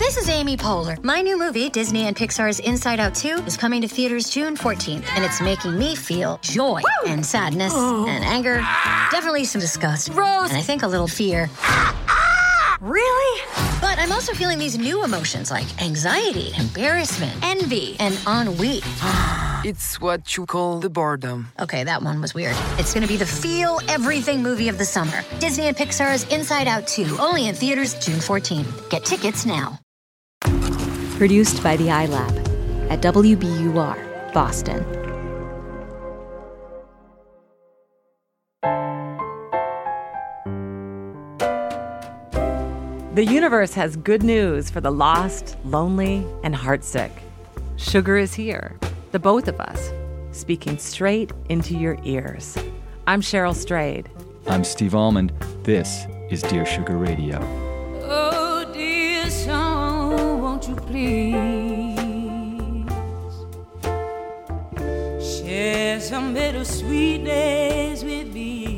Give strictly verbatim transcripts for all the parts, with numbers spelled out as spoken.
This is Amy Poehler. My new movie, Disney and Pixar's Inside Out two, is coming to theaters June fourteenth, and it's making me feel joy Woo! and sadness oh. and anger, definitely some disgust, Rose, and I think a little fear. Really? But I'm also feeling these new emotions like anxiety, embarrassment, envy, and ennui. It's what you call the boredom. Okay, that one was weird. It's going to be the feel everything movie of the summer. Disney and Pixar's Inside Out two, only in theaters June fourteenth. Get tickets now. Produced by the iLab at W B U R, Boston. The universe has good news for the lost, lonely, and heartsick. Sugar is here, the both of us, speaking straight into your ears. I'm Cheryl Strayed. I'm Steve Almond. This is Dear Sugar Radio. Oh, dear song, won't you please share some bittersweet days with me?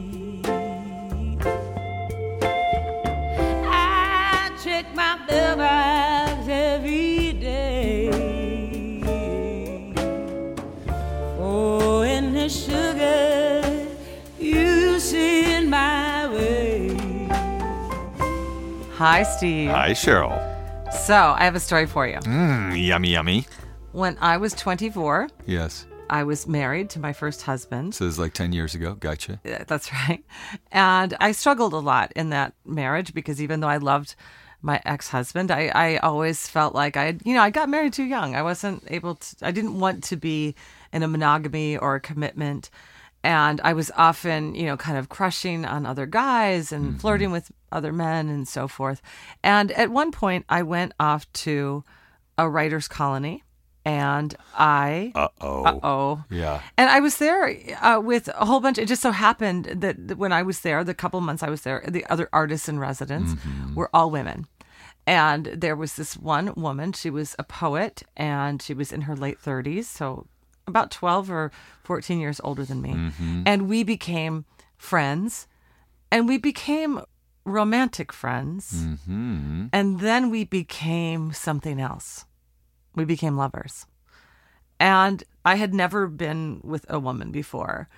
Check my mailbox every day. Oh, and the sugar you send my way. Hi, Steve. Hi, Cheryl. So, I have a story for you. Mmm, yummy, yummy. When I was twenty-four, Yes. I was married to my first husband. So it was like ten years ago. Gotcha. Yeah, that's right. And I struggled a lot in that marriage because even though I loved my ex-husband, I, I always felt like I had, you know, I got married too young. I wasn't able to, I didn't want to be in a monogamy or a commitment. And I was often, you know, kind of crushing on other guys and mm-hmm. flirting with other men and so forth. And at one point I went off to a writer's colony. And I, uh-oh, uh-oh, yeah. And I was there uh, with a whole bunch. It just so happened that, that when I was there, the couple months I was there, the other artists in residence mm-hmm. were all women. And there was this one woman, she was a poet, and she was in her late thirties, so about twelve or fourteen years older than me. Mm-hmm. And we became friends, and we became romantic friends. Mm-hmm. And then we became something else. We became lovers. And I had never been with a woman before.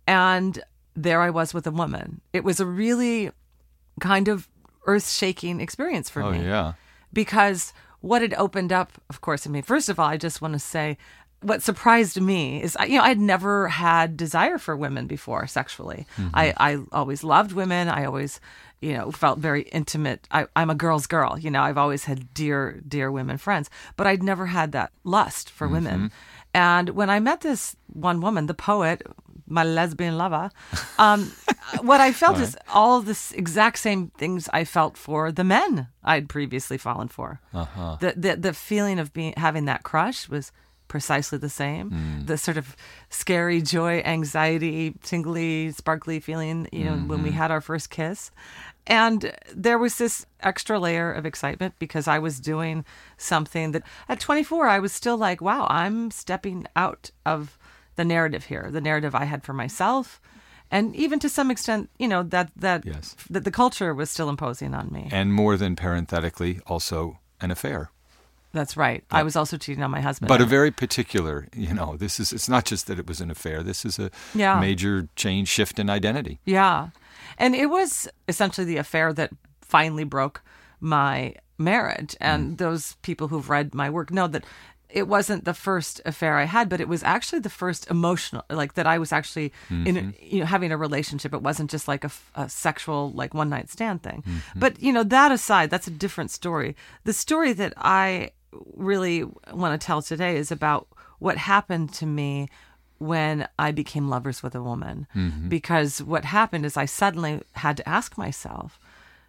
And there I was with a woman. It was a really kind of earth-shaking experience for oh, me. Oh, yeah. Because what it opened up, of course, I mean, first of all, I just want to say, what surprised me is, you know, I'd never had desire for women before sexually. Mm-hmm. I, I always loved women. I always, you know, felt very intimate. I, I'm a girl's girl. You know, I've always had dear, dear women friends, but I'd never had that lust for mm-hmm. women. And when I met this one woman, the poet, my lesbian lover, um, what I felt right. is all this exact same things I felt for the men I'd previously fallen for. Uh-huh. The, the the feeling of being having that crush was precisely the same. Mm. The sort of scary joy, anxiety, tingly, sparkly feeling, you know, mm-hmm. when we had our first kiss. And there was this extra layer of excitement because I was doing something that at twenty-four, I was still like, wow, I'm stepping out of the narrative here, the narrative I had for myself. And even to some extent, you know, that that, yes. that the culture was still imposing on me. And more than parenthetically, also an affair. That's right. But I was also cheating on my husband. But a very particular, you know, this is, it's not just that it was an affair. This is a yeah. major change, shift in identity. Yeah. And it was essentially the affair that finally broke my marriage. And mm. those people who've read my work know that it wasn't the first affair I had, but it was actually the first emotional, like that I was actually mm-hmm. in, you know, having a relationship. It wasn't just like a, a sexual, like one night stand thing. Mm-hmm. But, you know, that aside, that's a different story. The story that I really want to tell today is about what happened to me when I became lovers with a woman. Mm-hmm. Because what happened is I suddenly had to ask myself,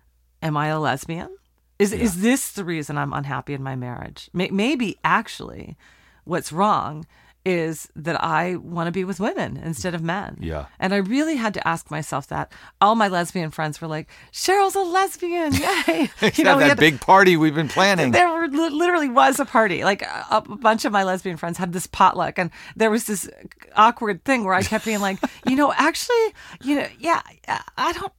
am I a lesbian? Is yeah. is this the reason I'm unhappy in my marriage? Maybe actually what's wrong is that I want to be with women instead of men. Yeah. And I really had to ask myself that. All my lesbian friends were like, Cheryl's a lesbian. Yay. you know, that had, big party we've been planning. There were, literally was a party. Like a, a bunch of my lesbian friends had this potluck, and there was this awkward thing where I kept being like, you know, actually, you know, yeah, I don't,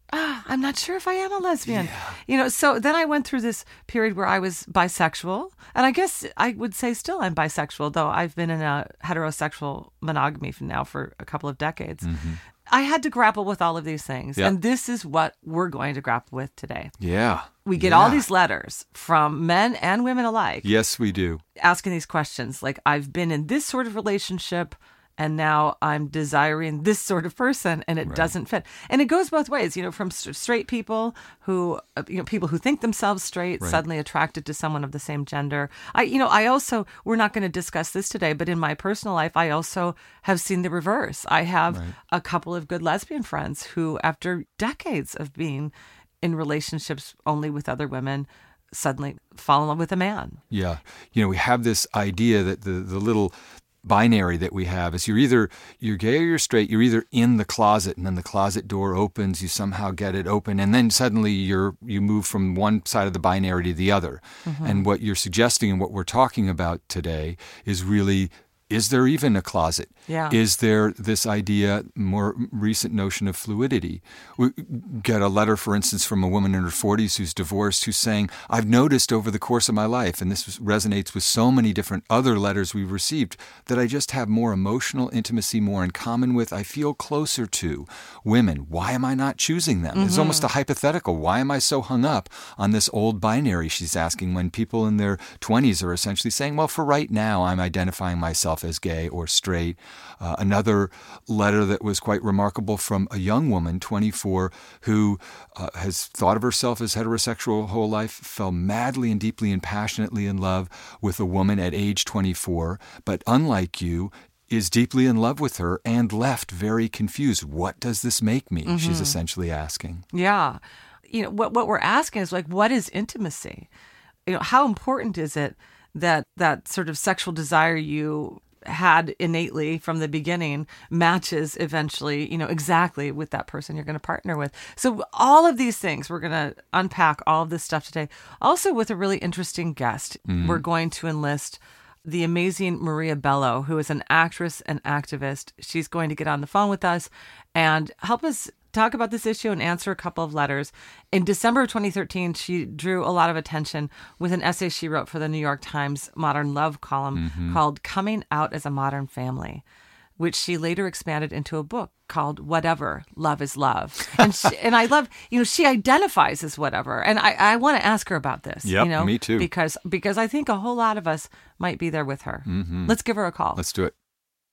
ah, I'm not sure if I am a lesbian. Yeah. You know, so then I went through this period where I was bisexual. And I guess I would say still I'm bisexual, though I've been in a heterosexual monogamy for now for a couple of decades. Mm-hmm. I had to grapple with all of these things. Yep. And this is what we're going to grapple with today. Yeah. We get yeah. all these letters from men and women alike. Yes, we do. Asking these questions like, I've been in this sort of relationship, and now I'm desiring this sort of person, and it right. doesn't fit. And it goes both ways, you know, from straight people who, you know, people who think themselves straight, right. suddenly attracted to someone of the same gender. I, you know, I also, we're not going to discuss this today, but in my personal life, I also have seen the reverse. I have right. a couple of good lesbian friends who, after decades of being in relationships only with other women, suddenly fall in love with a man. Yeah. You know, we have this idea that the, the little binary that we have is you're either you're gay or you're straight. You're either in the closet, and then the closet door opens, you somehow get it open, and then suddenly you're you move from one side of the binary to the other. Mm-hmm. And what you're suggesting and what we're talking about today is really, is there even a closet? Yeah. Is there this idea, more recent notion of fluidity? We get a letter, for instance, from a woman in her forties who's divorced, who's saying, I've noticed over the course of my life, and this resonates with so many different other letters we've received, that I just have more emotional intimacy, more in common with, I feel closer to women. Why am I not choosing them? Mm-hmm. It's almost a hypothetical. Why am I so hung up on this old binary, she's asking, when people in their twenties are essentially saying, well, for right now, I'm identifying myself as gay or straight. Uh, another letter that was quite remarkable from a young woman, twenty-four, who uh, has thought of herself as heterosexual her whole life, fell madly and deeply and passionately in love with a woman at age twenty-four, but unlike you, is deeply in love with her and left very confused. What does this make me? Mm-hmm. She's essentially asking. Yeah. You know, what what we're asking is like, what is intimacy? You know, how important is it that that sort of sexual desire you had innately from the beginning matches eventually, you know, exactly with that person you're going to partner with. So all of these things, we're going to unpack all of this stuff today. Also with a really interesting guest, mm-hmm. we're going to enlist the amazing Maria Bello, who is an actress and activist. She's going to get on the phone with us and help us talk about this issue and answer a couple of letters. In December of twenty thirteen, she drew a lot of attention with an essay she wrote for the New York Times Modern Love column mm-hmm. called Coming Out as a Modern Family, which she later expanded into a book called Whatever, Love is Love. And she, and I love, you know, she identifies as whatever. And I, I want to ask her about this. Yep, you know, me too. Because, because I think a whole lot of us might be there with her. Mm-hmm. Let's give her a call. Let's do it.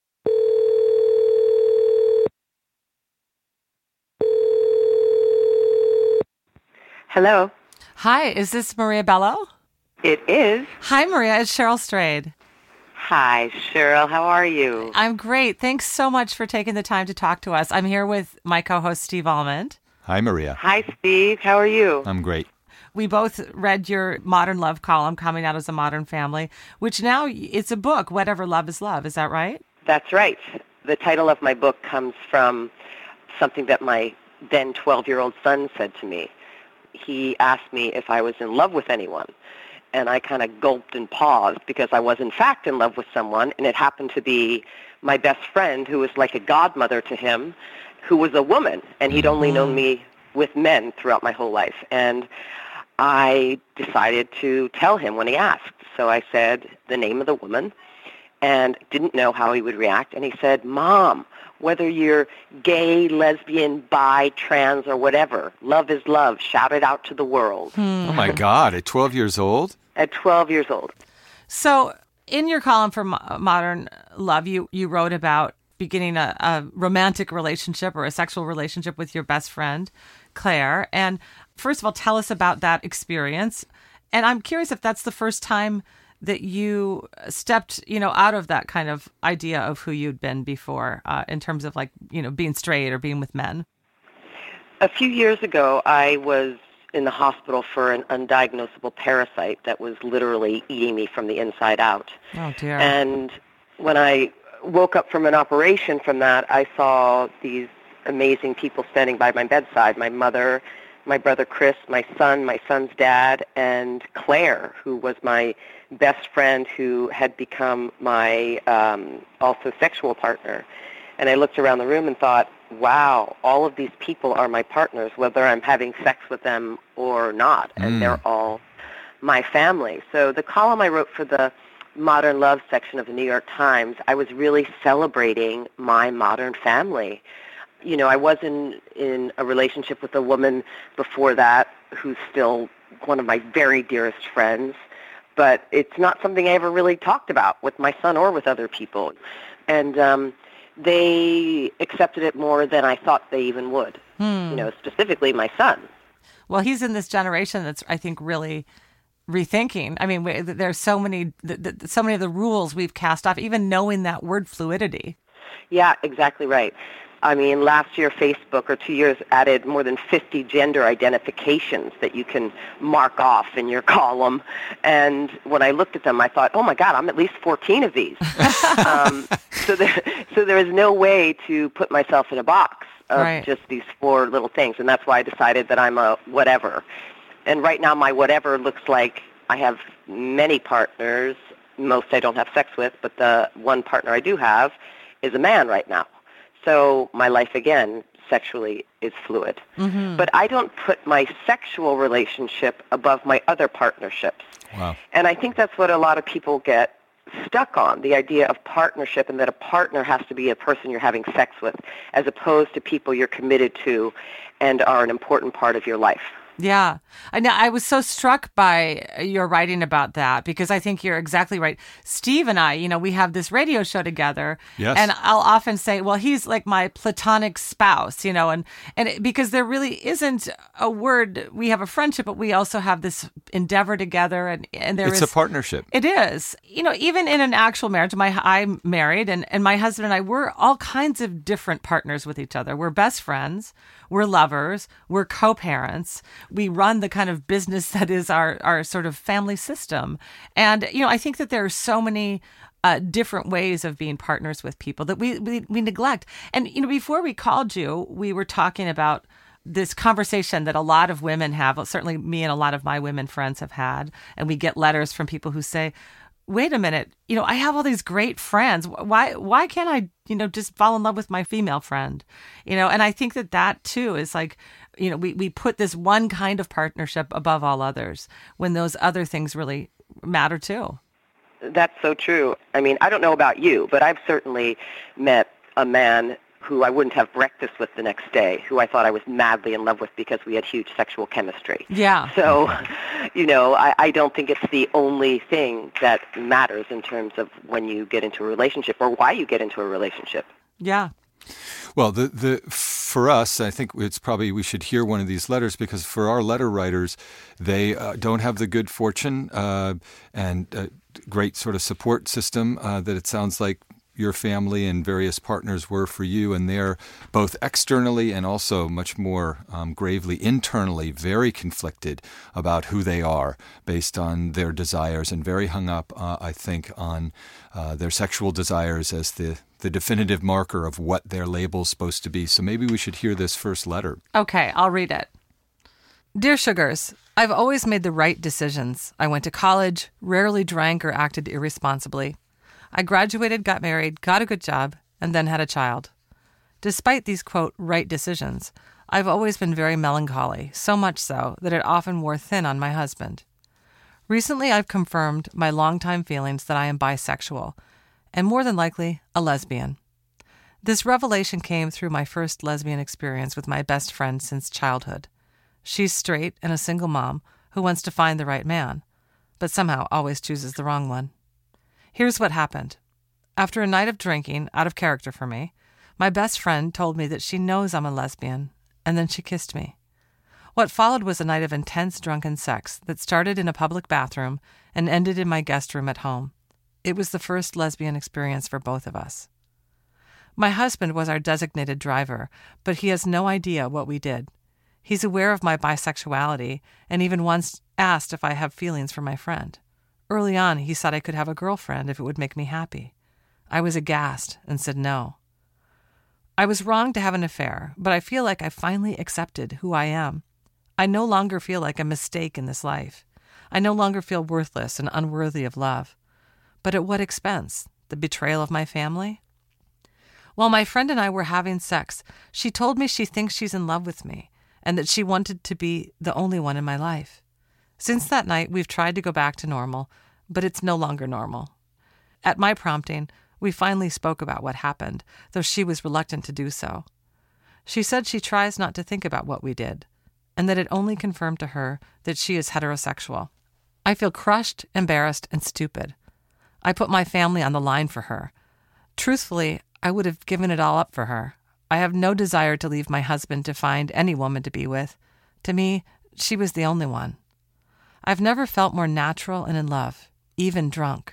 Hello. Hi, is this Maria Bello? It is. Hi, Maria. It's Cheryl Strayed. Hi, Cheryl. How are you? I'm great. Thanks so much for taking the time to talk to us. I'm here with my co-host, Steve Almond. Hi, Maria. Hi, Steve. How are you? I'm great. We both read your Modern Love column, Coming Out as a Modern Family, which now it's a book, Whatever, Love is Love. Is that right? That's right. The title of my book comes from something that my then twelve-year-old son said to me. He asked me if I was in love with anyone, and I kind of gulped and paused because I was in fact in love with someone, and it happened to be my best friend who was like a godmother to him, who was a woman, and he'd only known me with men throughout my whole life. And I decided to tell him when he asked. So I said the name of the woman and didn't know how he would react, and he said, Mom, whether you're gay, lesbian, bi, trans, or whatever, love is love. Shout it out to the world. Hmm. Oh, my God. At twelve years old? At twelve years old. So in your column for Mo- Modern Love, you, you wrote about beginning a, a romantic relationship or a sexual relationship with your best friend, Claire. And first of all, tell us about that experience. And I'm curious if that's the first time that you stepped, you know, out of that kind of idea of who you'd been before, uh, in terms of like, you know, being straight or being with men. A few years ago, I was in the hospital for an undiagnosable parasite that was literally eating me from the inside out. Oh, dear. And when I woke up from an operation from that, I saw these amazing people standing by my bedside, my mother, my brother Chris, my son, my son's dad, and Claire, who was my best friend who had become my um, also sexual partner. And I looked around the room and thought, wow, all of these people are my partners, whether I'm having sex with them or not, and Mm. they're all my family. So the column I wrote for the Modern Love section of the New York Times, I was really celebrating my modern family. You know, I was in, in a relationship with a woman before that who's still one of my very dearest friends, but it's not something I ever really talked about with my son or with other people. And um, they accepted it more than I thought they even would, Hmm. you know, specifically my son. Well, he's in this generation that's, I think, really rethinking. I mean, we- there's so many, th- th- so many of the rules we've cast off, even knowing that word fluidity. Yeah, exactly right. I mean, last year Facebook, or two years, added more than fifty gender identifications that you can mark off in your column. And when I looked at them, I thought, oh my God, I'm at least fourteen of these. um, so, there, so there is no way to put myself in a box of Right. just these four little things. And that's why I decided that I'm a whatever. And right now my whatever looks like I have many partners. Most I don't have sex with, but the one partner I do have is a man right now. So my life, again, sexually is fluid. Mm-hmm. But I don't put my sexual relationship above my other partnerships. Wow. And I think that's what a lot of people get stuck on, the idea of partnership, and that a partner has to be a person you're having sex with, as opposed to people you're committed to and are an important part of your life. Yeah. I know. I was so struck by your writing about that because I think you're exactly right. Steve and I, you know, we have this radio show together. Yes. And I'll often say, well, he's like my platonic spouse, you know, and, and it, because there really isn't a word, we have a friendship, but we also have this endeavor together. And, and there It's is a partnership. It is. You know, even in an actual marriage, my I'm married and, and my husband and I, we're all kinds of different partners with each other. We're best friends. We're lovers. We're co-parents. We run the kind of business that is our, our sort of family system. And, you know, I think that there are so many uh, different ways of being partners with people that we, we, we neglect. And, you know, before we called you, we were talking about this conversation that a lot of women have, certainly me and a lot of my women friends have had. And we get letters from people who say, wait a minute, you know, I have all these great friends. Why, why can't I, you know, just fall in love with my female friend? You know, and I think that that too is like, you know, we, we put this one kind of partnership above all others when those other things really matter too. That's so true. I mean, I don't know about you, but I've certainly met a man who I wouldn't have breakfast with the next day, who I thought I was madly in love with because we had huge sexual chemistry. Yeah. So, you know, I, I don't think it's the only thing that matters in terms of when you get into a relationship or why you get into a relationship. Yeah. Well, the the for us, I think it's probably we should hear one of these letters because for our letter writers, they uh, don't have the good fortune uh, and uh, great sort of support system uh, that it sounds like your family and various partners were for you, and they're both externally and also much more um, gravely internally very conflicted about who they are based on their desires and very hung up, uh, I think, on uh, their sexual desires as the, the definitive marker of what their label's supposed to be. So maybe we should hear this first letter. Okay, I'll read it. Dear Sugars, I've always made the right decisions. I went to college, rarely drank or acted irresponsibly. I graduated, got married, got a good job, and then had a child. Despite these, quote, right decisions, I've always been very melancholy, so much so that it often wore thin on my husband. Recently, I've confirmed my longtime feelings that I am bisexual, and more than likely, a lesbian. This revelation came through my first lesbian experience with my best friend since childhood. She's straight and a single mom who wants to find the right man, but somehow always chooses the wrong one. Here's what happened. After a night of drinking, out of character for me, my best friend told me that she knows I'm a lesbian, and then she kissed me. What followed was a night of intense drunken sex that started in a public bathroom and ended in my guest room at home. It was the first lesbian experience for both of us. My husband was our designated driver, but he has no idea what we did. He's aware of my bisexuality and even once asked if I have feelings for my friend. Early on, he said I could have a girlfriend if it would make me happy. I was aghast and said no. I was wrong to have an affair, but I feel like I finally accepted who I am. I no longer feel like a mistake in this life. I no longer feel worthless and unworthy of love. But at what expense? The betrayal of my family? While my friend and I were having sex, she told me she thinks she's in love with me and that she wanted to be the only one in my life. Since that night, we've tried to go back to normal, but it's no longer normal. At my prompting, we finally spoke about what happened, though she was reluctant to do so. She said she tries not to think about what we did, and that it only confirmed to her that she is heterosexual. I feel crushed, embarrassed, and stupid. I put my family on the line for her. Truthfully, I would have given it all up for her. I have no desire to leave my husband to find any woman to be with. To me, she was the only one. I've never felt more natural and in love, even drunk.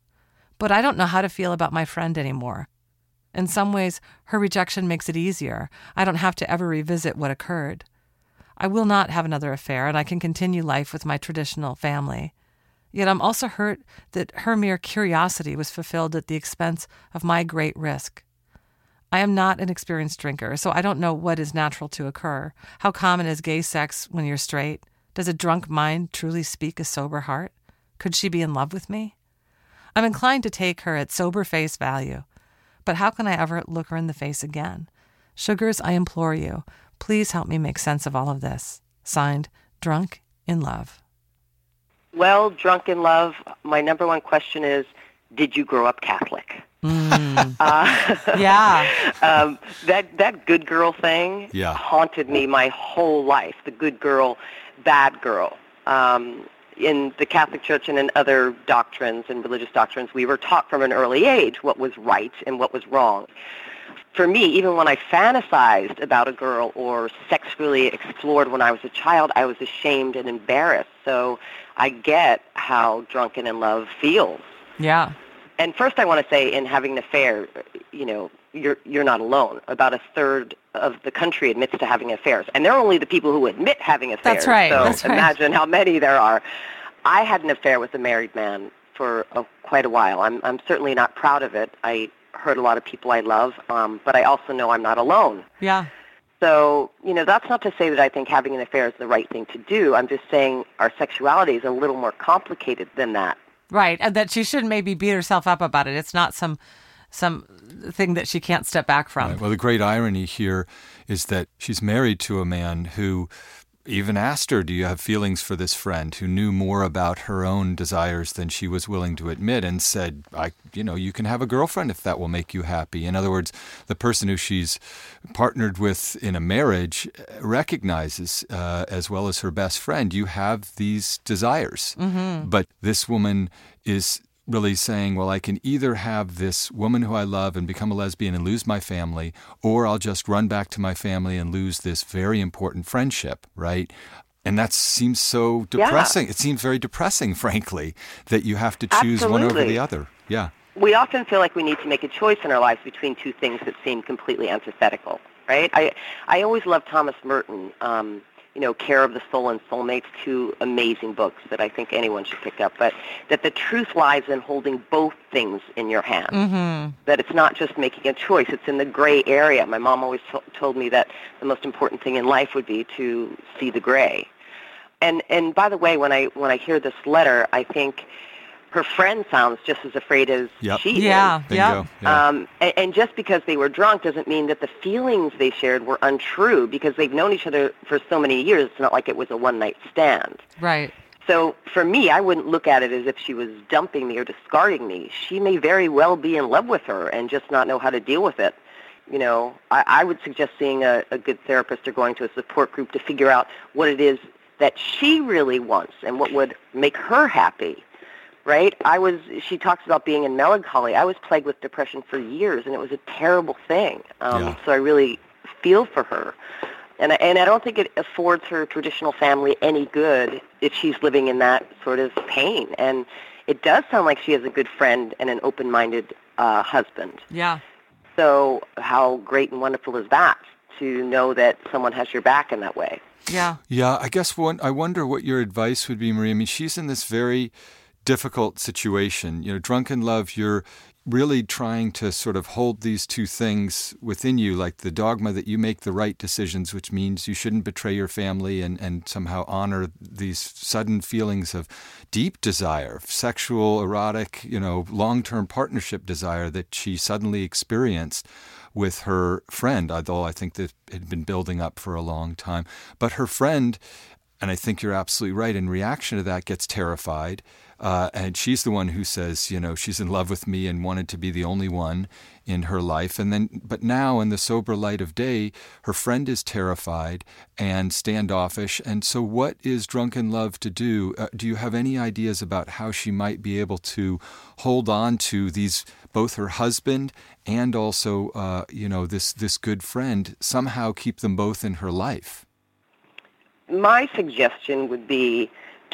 But I don't know how to feel about my friend anymore. In some ways, her rejection makes it easier. I don't have to ever revisit what occurred. I will not have another affair, and I can continue life with my traditional family. Yet I'm also hurt that her mere curiosity was fulfilled at the expense of my great risk. I am not an experienced drinker, so I don't know what is natural to occur. How common is gay sex when you're straight? Does a drunk mind truly speak a sober heart? Could she be in love with me? I'm inclined to take her at sober face value. But how can I ever look her in the face again? Sugars, I implore you, please help me make sense of all of this. Signed, Drunk in Love. Well, drunk in love, my number one question is, did you grow up Catholic? Mm. uh, yeah. um, that, that good girl thing yeah. haunted me my whole life, the good girl, bad girl. Um, in the Catholic Church and in other doctrines and religious doctrines, we were taught from an early age what was right and what was wrong. For me, even when I fantasized about a girl or sexually explored when I was a child, I was ashamed and embarrassed. So I get how drunken in love feels. Yeah. And first I want to say, in having an affair, you know, you're you're not alone. About a third of the country admits to having affairs. And they're only the people who admit having affairs. That's right. So That's right. Imagine how many there are. I had an affair with a married man for a, quite a while. I'm I'm certainly not proud of it. I hurt a lot of people I love, um, but I also know I'm not alone. Yeah. So, you know, that's not to say that I think having an affair is the right thing to do. I'm just saying our sexuality is a little more complicated than that. Right, and that she shouldn't maybe beat herself up about it. It's not some some thing that she can't step back from. Right. Well, the great irony here is that she's married to a man who even asked her, do you have feelings for this friend, who knew more about her own desires than she was willing to admit, and said, I, you know, you can have a girlfriend if that will make you happy. In other words, the person who she's partnered with in a marriage recognizes, uh, as well as her best friend, you have these desires. Mm-hmm. But this woman is really saying, well, I can either have this woman who I love and become a lesbian and lose my family, or I'll just run back to my family and lose this very important friendship, right? And that seems so depressing. Yeah. It seems very depressing, frankly, that you have to choose Absolutely. one over the other. Yeah. We often feel like we need to make a choice in our lives between two things that seem completely antithetical, right? I I always loved Thomas Merton, um, you know, Care of the Soul and Soulmates, two amazing books that I think anyone should pick up, but that the truth lies in holding both things in your hand, Mm-hmm. that it's not just making a choice, it's in the gray area. My mom always to- told me that the most important thing in life would be to see the gray. And and by the way, when I when I hear this letter, I think her friend sounds just as afraid as Yep. she is. Yeah, Bingo. yeah. Yeah. Um, and, and just because they were drunk doesn't mean that the feelings they shared were untrue, because they've known each other for so many years. It's not like it was a one-night stand. Right. So for me, I wouldn't look at it as if she was dumping me or discarding me. She may very well be in love with her and just not know how to deal with it. You know, I, I would suggest seeing a, a good therapist or going to a support group to figure out what it is that she really wants and what would make her happy. Right? I was, she talks about being in melancholy. I was plagued with depression for years, and it was a terrible thing. Um, Yeah. So I really feel for her. And I, and I don't think it affords her traditional family any good if she's living in that sort of pain. And it does sound like she has a good friend and an open-minded uh, husband. Yeah. So how great and wonderful is that, to know that someone has your back in that way? Yeah. Yeah, I guess one, I wonder what your advice would be, Marie. I mean, she's in this very difficult situation. You know, drunken love, you're really trying to sort of hold these two things within you, like the dogma that you make the right decisions, which means you shouldn't betray your family and, and somehow honor these sudden feelings of deep desire, sexual, erotic, you know, long-term partnership desire that she suddenly experienced, with her friend, although I think that it had been building up for a long time. But her friend, and I think you're absolutely right, in reaction to that, gets terrified. Uh, and she's the one who says, you know, she's in love with me and wanted to be the only one in her life. And then, but now in the sober light of day, her friend is terrified and standoffish. And so what is Drunken Love to do? Uh, do you have any ideas about how she might be able to hold on to these, both her husband and also, uh, you know, this, this good friend, somehow keep them both in her life? My suggestion would be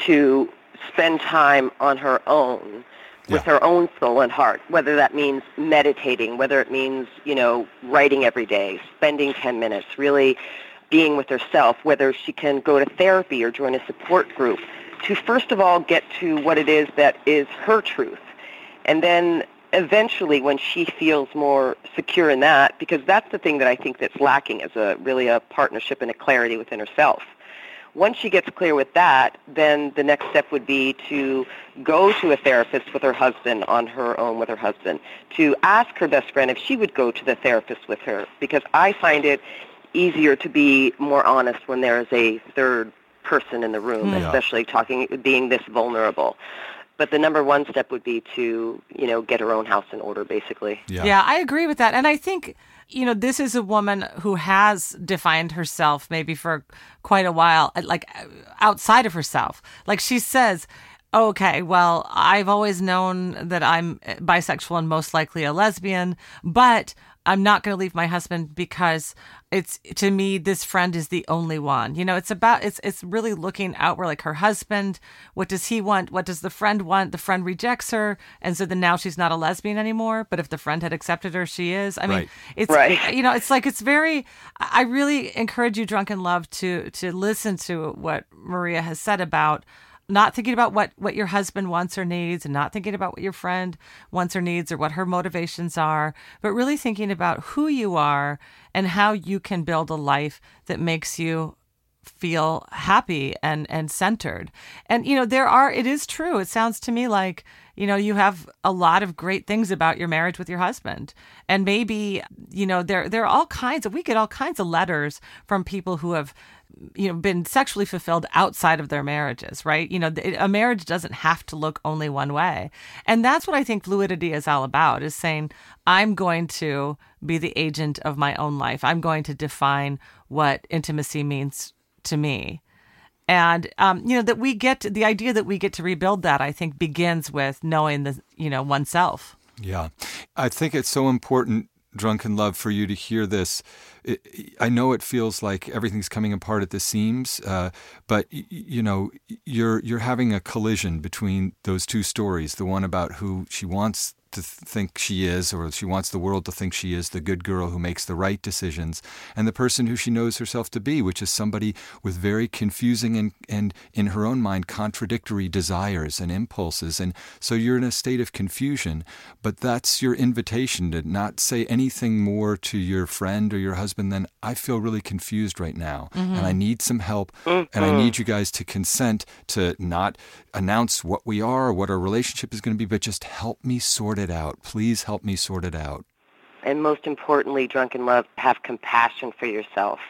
to spend time on her own with Yeah. her own soul and heart, whether that means meditating, whether it means, you know, writing every day, spending ten minutes, really being with herself, whether she can go to therapy or join a support group, to first of all get to what it is that is her truth. And then eventually when she feels more secure in that, because that's the thing that I think that's lacking, is a really a partnership and a clarity within herself. Once she gets clear with that, then the next step would be to go to a therapist with her husband, on her own with her husband, to ask her best friend if she would go to the therapist with her, because I find it easier to be more honest when there is a third person in the room, Yeah. especially talking, being this vulnerable. But the number one step would be to, you know, get her own house in order, basically. Yeah. Yeah, I agree with that. And I think, you know, this is a woman who has defined herself maybe for quite a while, like outside of herself. Like she says, okay, well, I've always known that I'm bisexual and most likely a lesbian, but I'm not going to leave my husband because it's, to me, this friend is the only one. You know, it's about, it's it's really looking outward, like her husband, what does he want? What does the friend want? The friend rejects her. And so then now she's not a lesbian anymore. But if the friend had accepted her, she is. I mean, Right. it's, Right. you know, it's like, it's very, I really encourage you, Drunken Love, to, to listen to what Maria has said about not thinking about what, what your husband wants or needs, and not thinking about what your friend wants or needs or what her motivations are, but really thinking about who you are and how you can build a life that makes you feel happy and, and centered. And, you know, there are, it is true. It sounds to me like, you know, you have a lot of great things about your marriage with your husband. And maybe, you know, there, there are all kinds of, we get all kinds of letters from people who have, you know, been sexually fulfilled outside of their marriages, right? You know, a marriage doesn't have to look only one way. And that's what I think fluidity is all about, is saying, I'm going to be the agent of my own life. I'm going to define what intimacy means to me. And, um, you know, that we get to, the idea that we get to rebuild that, I think, begins with knowing the, you know, oneself. Yeah. I think it's so important, Drunken Love, for you to hear this. It, I know it feels like everything's coming apart at the seams, uh, but, you know, you're you're having a collision between those two stories, the one about who she wants to think she is, or she wants the world to think she is, the good girl who makes the right decisions, and the person who she knows herself to be, which is somebody with very confusing and, and in her own mind, contradictory desires and impulses. And so you're in a state of confusion, but that's your invitation to not say anything more to your friend or your husband than, I feel really confused right now, mm-hmm. and I need some help, mm-hmm. and I need you guys to consent to not announce what we are or what our relationship is going to be, but just help me sort it out. Please help me sort it out. And most importantly, Drunken Love, have compassion for yourself.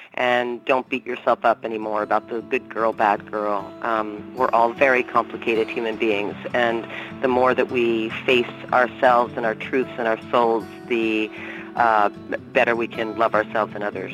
And don't beat yourself up anymore about the good girl, bad girl. Um, we're all very complicated human beings. And the more that we face ourselves and our truths and our souls, the uh, better we can love ourselves and others.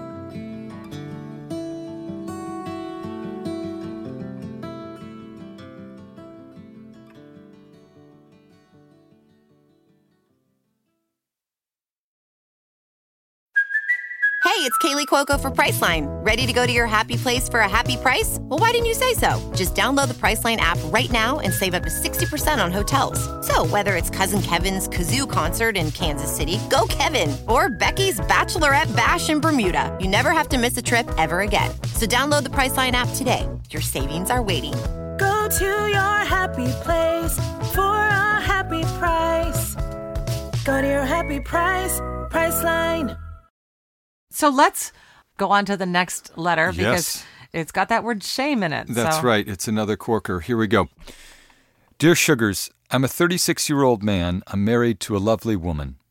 Hey, it's Kaylee Cuoco for Priceline. Ready to go to your happy place for a happy price? Well, why didn't you say so? Just download the Priceline app right now and save up to sixty percent on hotels. So whether it's Cousin Kevin's Kazoo Concert in Kansas City, go Kevin, or Becky's Bachelorette Bash in Bermuda, you never have to miss a trip ever again. So download the Priceline app today. Your savings are waiting. Go to your happy place for a happy price. Go to your happy price, Priceline. So let's go on to the next letter, because Yes. it's got that word shame in it. That's so. right. It's another corker. Here we go. Dear Sugars, I'm a thirty-six-year-old man. I'm married to a lovely woman.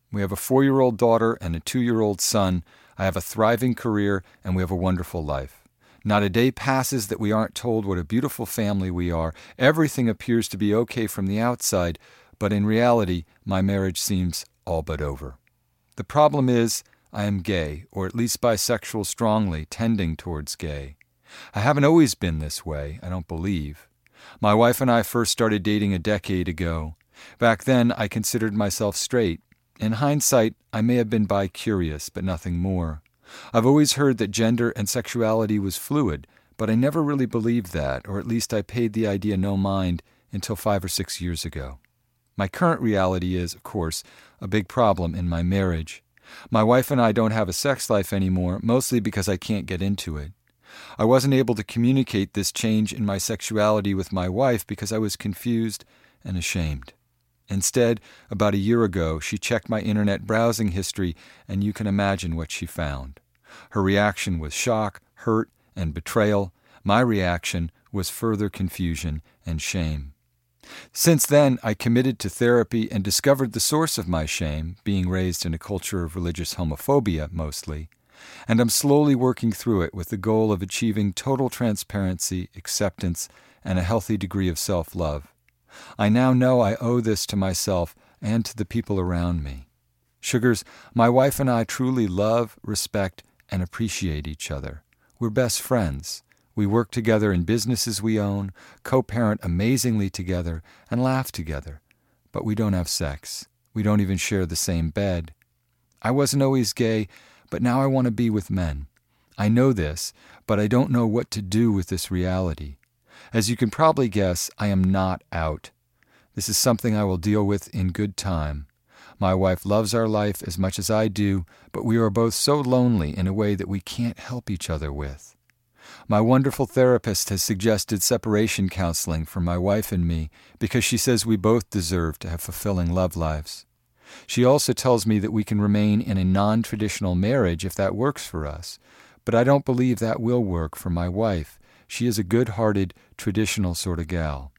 We have a four-year-old daughter and a two-year-old son. I have a thriving career, and we have a wonderful life. Not a day passes that we aren't told what a beautiful family we are. Everything appears to be okay from the outside, but in reality, my marriage seems all but over. The problem is, I am gay, or at least bisexual strongly, tending towards gay. I haven't always been this way, I don't believe. My wife and I first started dating a decade ago. Back then, I considered myself straight. In hindsight, I may have been bi-curious, but nothing more. I've always heard that gender and sexuality was fluid, but I never really believed that, or at least I paid the idea no mind until five or six years ago. My current reality is, of course, a big problem in my marriage. My wife and I don't have a sex life anymore, mostly because I can't get into it. I wasn't able to communicate this change in my sexuality with my wife because I was confused and ashamed. Instead, about a year ago, she checked my internet browsing history, and you can imagine what she found. Her reaction was shock, hurt, and betrayal. My reaction was further confusion and shame. Since then, I committed to therapy and discovered the source of my shame, being raised in a culture of religious homophobia mostly, and I'm slowly working through it with the goal of achieving total transparency, acceptance, and a healthy degree of self-love. I now know I owe this to myself and to the people around me. Sugars, my wife and I truly love, respect, and appreciate each other. We're best friends. We work together in businesses we own, co-parent amazingly together, and laugh together. But we don't have sex. We don't even share the same bed. I wasn't always gay, but now I want to be with men. I know this, but I don't know what to do with this reality. As you can probably guess, I am not out. This is something I will deal with in good time. My wife loves our life as much as I do, but we are both so lonely in a way that we can't help each other with. My wonderful therapist has suggested separation counseling for my wife and me because she says we both deserve to have fulfilling love lives. She also tells me that we can remain in a non-traditional marriage if that works for us, but I don't believe that will work for my wife. She is a good-hearted, traditional sort of gal.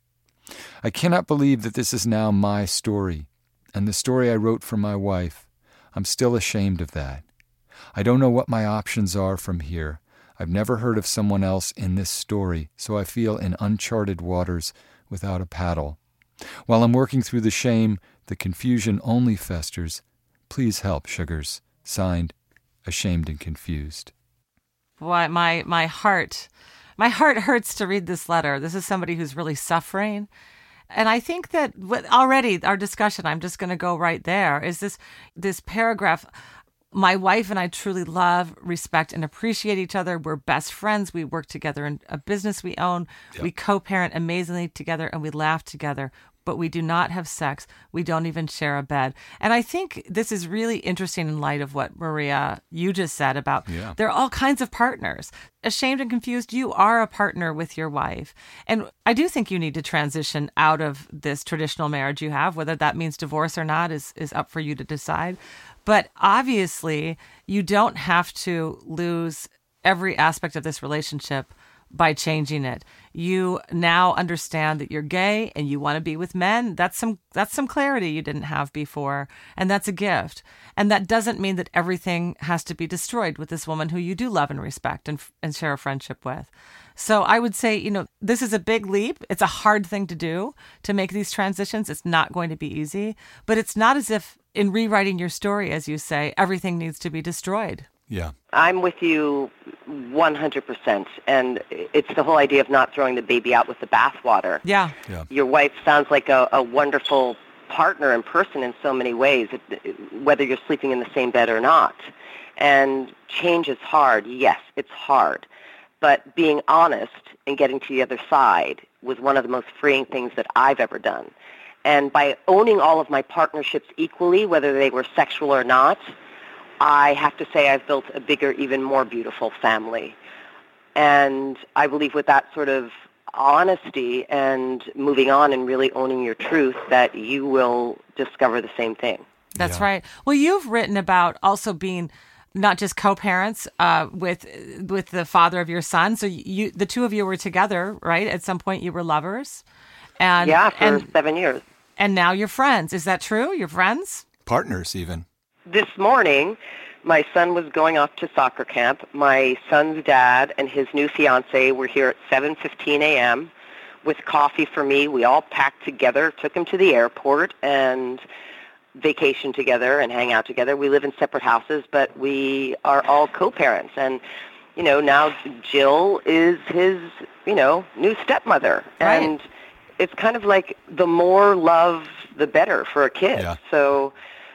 I cannot believe that this is now my story, and the story I wrote for my wife. I'm still ashamed of that. I don't know what my options are from here. I've never heard of someone else in this story, so I feel in uncharted waters without a paddle. While I'm working through the shame, the confusion only festers. Please help, Sugars. Signed, Ashamed and Confused. Boy, my, my heart... My heart hurts to read this letter. This is somebody who's really suffering. And I think that already our discussion, I'm just going to go right there, is this this paragraph. My wife and I truly love, respect, and appreciate each other. We're best friends. We work together in a business we own. Yep. We co-parent amazingly together, and we laugh together. But we do not have sex. We don't even share a bed. And I think this is really interesting in light of what, Maria, you just said about yeah. there are all kinds of partners. Ashamed and Confused, you are a partner with your wife. And I do think you need to transition out of this traditional marriage you have. Whether that means divorce or not is, is up for you to decide. But obviously, you don't have to lose every aspect of this relationship by changing it. You now understand that you're gay and you want to be with men. That's some that's some clarity you didn't have before, and that's a gift. And that doesn't mean that everything has to be destroyed with this woman who you do love and respect and and share a friendship with. So I would say, you know, this is a big leap. It's a hard thing to do, to make these transitions. It's not going to be easy, but it's not as if in rewriting your story, as you say, everything needs to be destroyed. Yeah. I'm with you one hundred percent. And it's the whole idea of not throwing the baby out with the bathwater. Yeah. yeah. Your wife sounds like a, a wonderful partner and person in so many ways, whether you're sleeping in the same bed or not. And change is hard. Yes, it's hard. But being honest and getting to the other side was one of the most freeing things that I've ever done. And by owning all of my partnerships equally, whether they were sexual or not, I have to say I've built a bigger, even more beautiful family. And I believe with that sort of honesty and moving on and really owning your truth, that you will discover the same thing. That's yeah. right. Well, you've written about also being not just co-parents uh, with with the father of your son. So you, the two of you were together, right? At some point you were lovers. And Yeah, for and, seven years. And now you're friends. Is that true? You're friends? Partners, even. this morning, my son was going off to soccer camp. My son's dad and his new fiancée were here at seven fifteen a.m. with coffee for me. We all packed together, took him to the airport, and vacation together and hang out together. We live in separate houses, but we are all co-parents. And, you know, now Jill is his, you know, new stepmother. Right. And it's kind of like the more love, the better for a kid. Yeah. So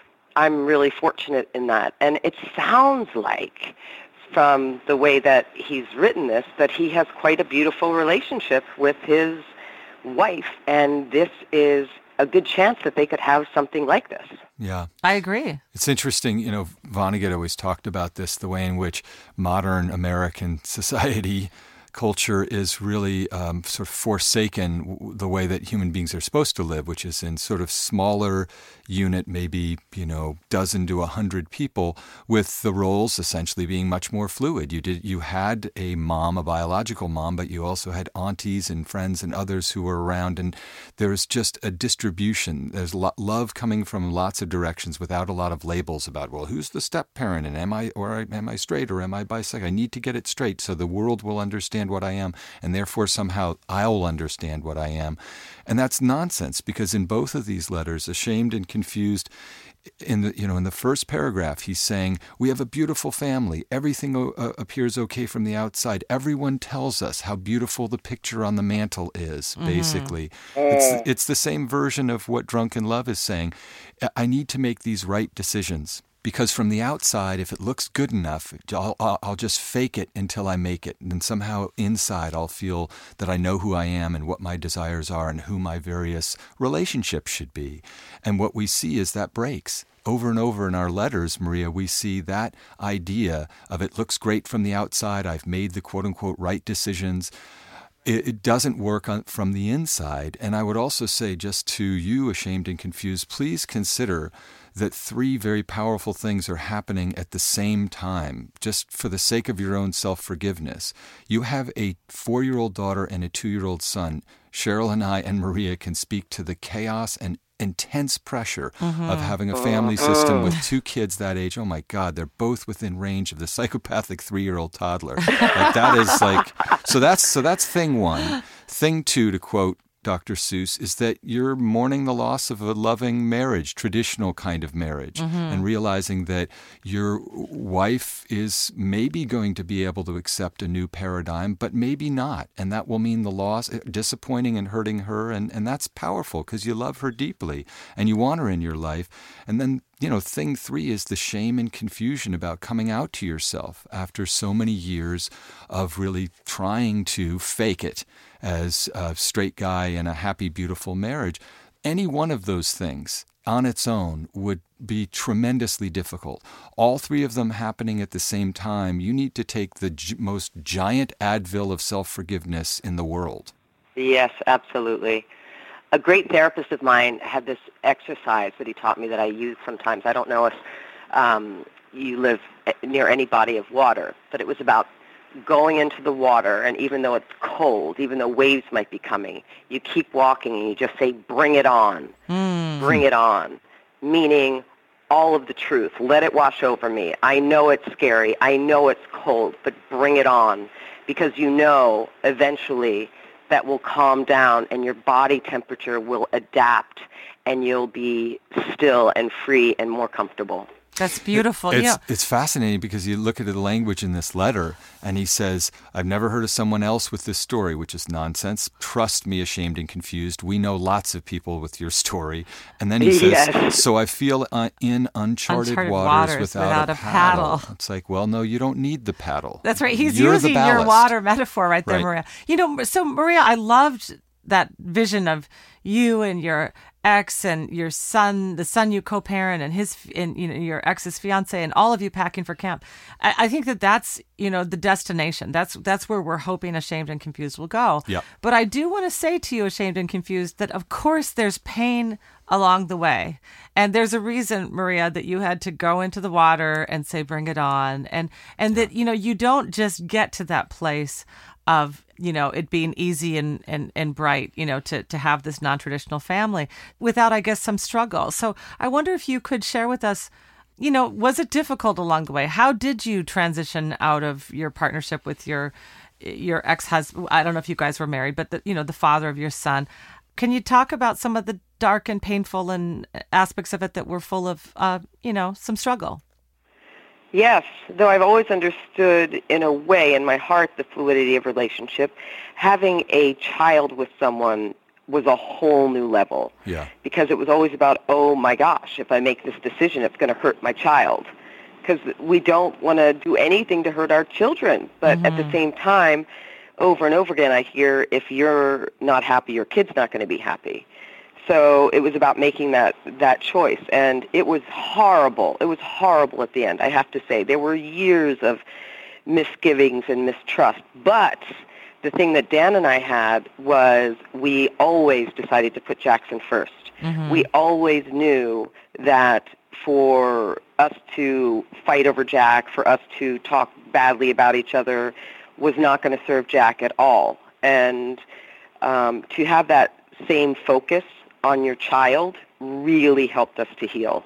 I'm really fortunate in that. And it sounds like, from the way that he's written this, that he has quite a beautiful relationship with his wife. And this is a good chance that they could have something like this. Yeah. I agree. It's interesting, you know, Vonnegut always talked about this, the way in which modern American society, culture is really um, sort of forsaken the way that human beings are supposed to live, which is in sort of smaller unit, maybe, you know, dozen to a hundred people, with the roles essentially being much more fluid. You did, you had a mom, a biological mom, but you also had aunties and friends and others who were around, and there's just a distribution. There's lo- love coming from lots of directions without a lot of labels about, well, who's the step parent, and am I, or am I straight, or am I bisexual? I need to get it straight so the world will understand what I am, and therefore somehow I'll understand what I am. And that's nonsense, because in both of these letters, Ashamed and Confused, in the you know in the first paragraph, he's saying, we have a beautiful family. Everything uh, appears okay from the outside. Everyone tells us how beautiful the picture on the mantle is, mm-hmm. basically. It's, it's the same version of what Drunken Love is saying. I need to make these right decisions. Because from the outside, if it looks good enough, I'll, I'll, I'll just fake it until I make it. And then somehow inside, I'll feel that I know who I am and what my desires are and who my various relationships should be. And what we see is that breaks. Over and over in our letters, Maria, we see that idea of it looks great from the outside. I've made the quote-unquote right decisions. It, it doesn't work on, from the inside. And I would also say, just to you, Ashamed and Confused, please consider that three very powerful things are happening at the same time, just for the sake of your own self-forgiveness. You have a four-year-old daughter and a two-year-old son. Cheryl and I and Maria can speak to the chaos and intense pressure mm-hmm. of having a family system with two kids that age. Oh my God, they're both within range of the psychopathic three-year-old toddler. Like that is like, so that's so that's thing one. Thing two, to quote Doctor Seuss, is that you're mourning the loss of a loving marriage, traditional kind of marriage, mm-hmm. and realizing that your wife is maybe going to be able to accept a new paradigm, but maybe not. And that will mean the loss, disappointing and hurting her. And, and that's powerful because you love her deeply and you want her in your life. And then, you know, thing three is the shame and confusion about coming out to yourself after so many years of really trying to fake it as a straight guy in a happy, beautiful marriage. Any one of those things on its own would be tremendously difficult. All three of them happening at the same time, you need to take the g- most giant Advil of self-forgiveness in the world. Yes, absolutely. A great therapist of mine had this exercise that he taught me that I use sometimes. I don't know if um, you live near any body of water, but it was about going into the water, and even though it's cold, even though waves might be coming, you keep walking and you just say, bring it on, mm. bring it on, meaning all of the truth. Let it wash over me. I know it's scary. I know it's cold, but bring it on, because you know eventually that will calm down and your body temperature will adapt and you'll be still and free and more comfortable. That's beautiful. It, it's, yeah. it's fascinating because you look at the language in this letter and he says, I've never heard of someone else with this story, which is nonsense. Trust me, Ashamed and Confused. We know lots of people with your story. And then he says, yes. So I feel uh, in uncharted, uncharted waters, waters without, without a, a paddle. paddle. It's like, well, no, you don't need the paddle. That's right. He's You're using your water metaphor right there, right. Maria. You know, so Maria, I loved that vision of you and your ex and your son, the son you co-parent, and his, and you know, your ex's fiance, and all of you packing for camp. I, I think that that's, you know, the destination. That's that's where we're hoping Ashamed and Confused will go. Yep. But I do want to say to you, Ashamed and Confused, that of course there's pain along the way, and there's a reason, Maria, that you had to go into the water and say, "Bring it on," and and yeah. that you know you don't just get to that place of, you know, it being easy and, and, and bright, you know, to, to have this non-traditional family without, I guess, some struggle. So I wonder if you could share with us you know, was it difficult along the way? How did you transition out of your partnership with your your ex-husband? I don't know if you guys were married, but the, you know, the father of your son. Can you talk about some of the dark and painful and aspects of it that were full of, uh, you know, some struggle? Yes, though I've always understood in a way in my heart the fluidity of relationship, having a child with someone was a whole new level. Yeah. Because it was always about, oh my gosh, if I make this decision, it's going to hurt my child. Because we don't want to do anything to hurt our children. But mm-hmm. at the same time, over and over again, I hear, if you're not happy, your kid's not going to be happy. So it was about making that, that choice. And it was horrible. It was horrible at the end, I have to say. There were years of misgivings and mistrust. But the thing that Dan and I had was we always decided to put Jackson first. Mm-hmm. We always knew that for us to fight over Jack, for us to talk badly about each other, was not going to serve Jack at all. And um, to have that same focus on your child really helped us to heal,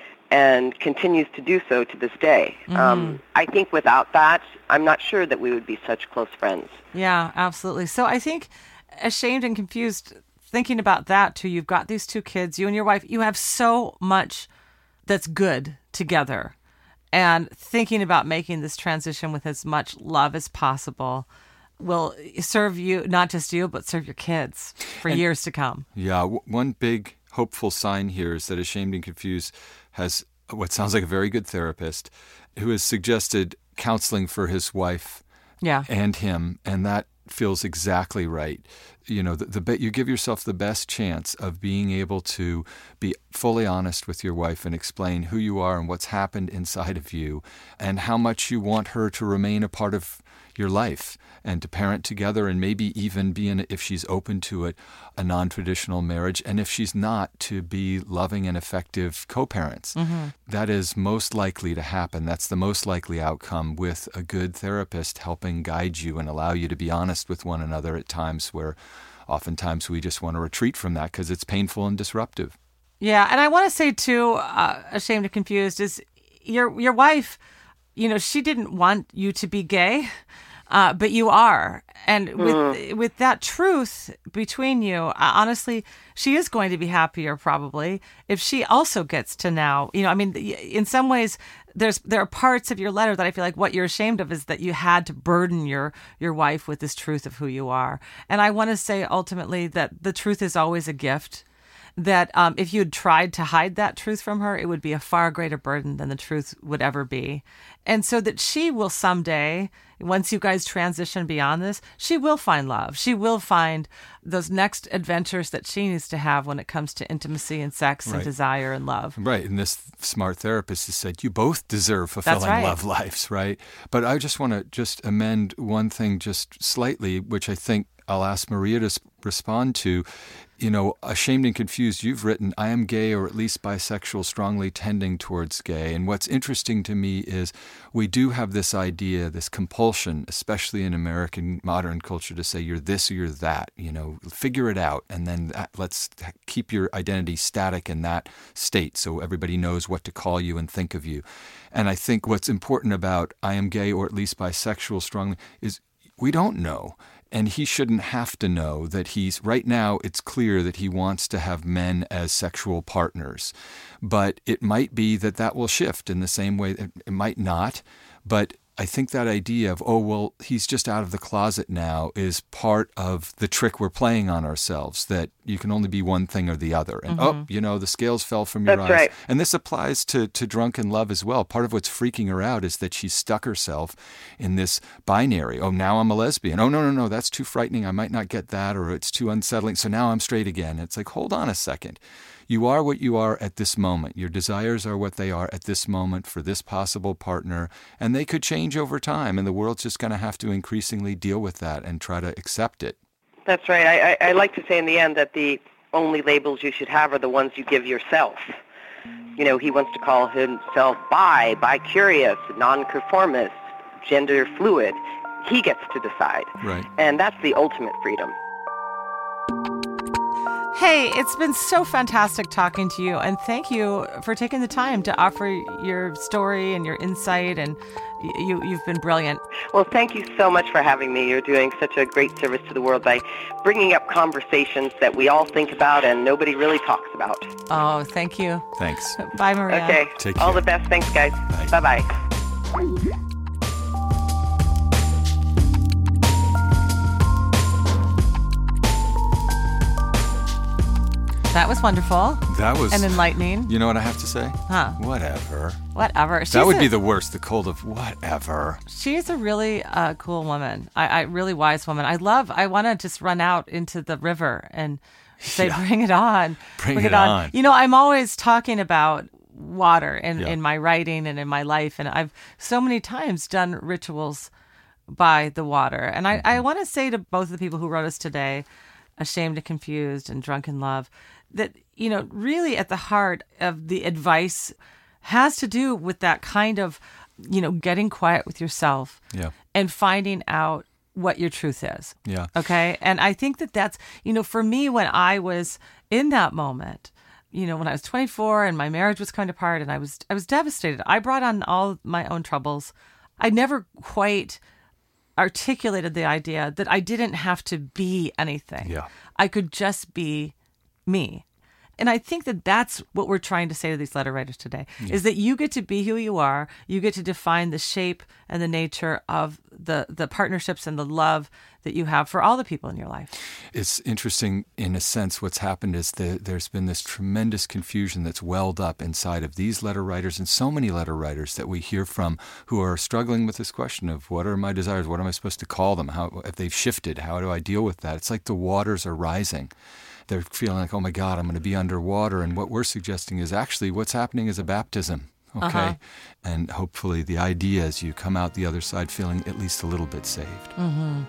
and continues to do so to this day. Mm-hmm. Um, I think without that, I'm not sure that we would be such close friends. Yeah, absolutely. So I think, Ashamed and Confused, thinking about that too, you've got these two kids, you and your wife, you have so much that's good together. And thinking about making this transition with as much love as possible will serve you, not just you, but serve your kids for and, years to come. Yeah, w- one big hopeful sign here is that Ashamed and Confused has what sounds like a very good therapist who has suggested counseling for his wife yeah. and him, and that feels exactly right. You know, the, the you give yourself the best chance of being able to be fully honest with your wife and explain who you are and what's happened inside of you and how much you want her to remain a part of your life and to parent together, and maybe even be in, if she's open to it, a non-traditional marriage, and if she's not, to be loving and effective co-parents. Mm-hmm. That is most likely to happen. That's the most likely outcome with a good therapist helping guide you and allow you to be honest with one another at times where oftentimes we just want to retreat from that because it's painful and disruptive. Yeah, and I want to say too, uh, Ashamed and Confused, is your your wife, you know, she didn't want you to be gay. Uh, but you are. And with mm. with that truth between you, uh, honestly, she is going to be happier probably if she also gets to now, you know, I mean, in some ways, there's there are parts of your letter that I feel like what you're ashamed of is that you had to burden your, your wife with this truth of who you are. And I want to say ultimately that the truth is always a gift. That um, if you'd tried to hide that truth from her, it would be a far greater burden than the truth would ever be. And so that she will someday, once you guys transition beyond this, she will find love. She will find those next adventures that she needs to have when it comes to intimacy and sex right. and desire and love. Right. And this smart therapist has said, you both deserve fulfilling right. love lives, right? But I just want to just amend one thing just slightly, which I think I'll ask Maria to respond to. You know, Ashamed and Confused, you've written, I am gay or at least bisexual, strongly tending towards gay. And what's interesting to me is we do have this idea, this compulsion, especially in American modern culture, to say you're this or you're that, you know, figure it out. And then that, let's keep your identity static in that state so everybody knows what to call you and think of you. And I think what's important about I am gay or at least bisexual strongly is we don't know. And he shouldn't have to know that he's, right now, it's clear that he wants to have men as sexual partners. But it might be that that will shift in the same way. It might not. But I think that idea of, oh, well, he's just out of the closet now is part of the trick we're playing on ourselves, that you can only be one thing or the other. And, mm-hmm. oh, you know, the scales fell from your That's eyes. Right. And this applies to, to drunken love as well. Part of what's freaking her out is that she's stuck herself in this binary. Oh, now I'm a lesbian. Oh, no, no, no, that's too frightening. I might not get that, or it's too unsettling. So now I'm straight again. It's like, hold on a second. You are what you are at this moment. Your desires are what they are at this moment for this possible partner, and they could change over time, and the world's just going to have to increasingly deal with that and try to accept it. That's right. I, I, I like to say in the end that the only labels you should have are the ones you give yourself. You know, he wants to call himself bi, bi-curious, non-conformist, gender fluid. He gets to decide. Right. And that's the ultimate freedom. Hey, it's been so fantastic talking to you, and thank you for taking the time to offer your story and your insight, and you, you've been brilliant. Well, thank you so much for having me. You're doing such a great service to the world by bringing up conversations that we all think about and nobody really talks about. Oh, thank you. Thanks. Bye, Maria. Okay. Take all care. the best. Thanks, guys. Bye. Bye-bye. That was wonderful. That was and enlightening. You know what I have to say? Huh? Whatever. Whatever. She's that would a, be the worst. The cold of whatever. She's a really uh, cool woman. I, I really wise woman. I love. I want to just run out into the river and say, Yeah. "Bring it on, Bring, it, it on. on." You know, I'm always talking about water in, Yeah. in my writing and in my life, and I've so many times done rituals by the water. And I, Mm-hmm. I want to say to both of the people who wrote us today, Ashamed and Confused and Drunk in Love, that, you know, really at the heart of the advice has to do with that kind of, you know, getting quiet with yourself Yeah. and finding out what your truth is. Yeah. Okay. And I think that that's, you know, for me, when I was in that moment, you know, when I was twenty-four and my marriage was coming apart and I was, I was devastated. I brought on all my own troubles. I never quite articulated the idea that I didn't have to be anything. Yeah. I could just be me. And I think that that's what we're trying to say to these letter writers today, Yeah. is that you get to be who you are. You get to define the shape and the nature of the, the partnerships and the love that you have for all the people in your life. It's interesting, in a sense, what's happened is that there's been this tremendous confusion that's welled up inside of these letter writers and so many letter writers that we hear from who are struggling with this question of what are my desires? What am I supposed to call them? How, if they've shifted, how do I deal with that? It's like the waters are rising. They're feeling like, oh my God, I'm going to be underwater. And what we're suggesting is actually what's happening is a baptism. Okay. Uh-huh. And hopefully the idea is you come out the other side feeling at least a little bit saved. Mm-hmm.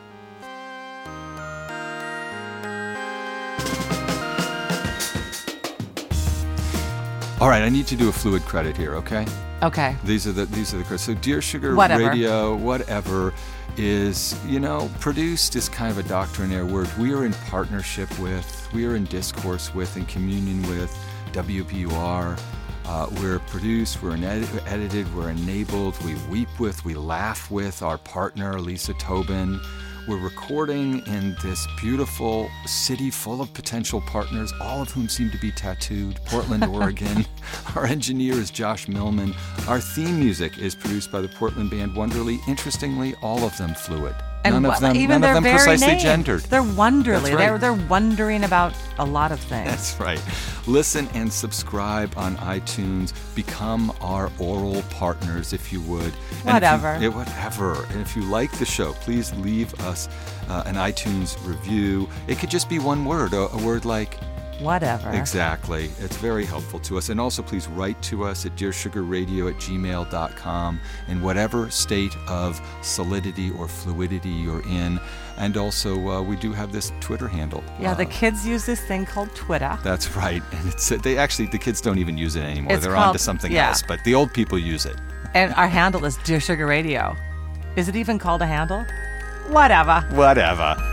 All right, I need to do a fluid credit here, okay? Okay. These are the these are the credits. So Dear Sugar Whatever. Radio, whatever, is, you know, produced is kind of a doctrinaire word. We are in partnership with, we are in discourse with, in communion with W B U R. Uh, we're produced, we're ed- edited, we're enabled, we weep with, we laugh with our partner, Lisa Tobin. We're recording in this beautiful city full of potential partners, all of whom seem to be tattooed, Portland, Oregon. Our engineer is Josh Millman. Our theme music is produced by the Portland band Wonderly. Interestingly, all of them fluid. And none wha- of them, even none their of them very precisely name. gendered. They're wonderly. That's right. They're they're wondering about a lot of things. That's right. Listen and subscribe on iTunes. Become our oral partners, if you would. And if you- Whatever. yeah, whatever. And if you like the show, please leave us uh, an iTunes review. It could just be one word, a, a word like Whatever. Exactly. It's very helpful to us. And also, please write to us at dear sugar radio at gmail dot com in whatever state of solidity or fluidity you're in. And also, uh, we do have this Twitter handle. Yeah, the Uh, kids use this thing called Twitter. That's right. And it's they actually, the kids don't even use it anymore. It's They're called- on to something yeah. else. But the old people use it. And our handle is Dear Sugar Radio. Is it even called a handle? Whatever. Whatever.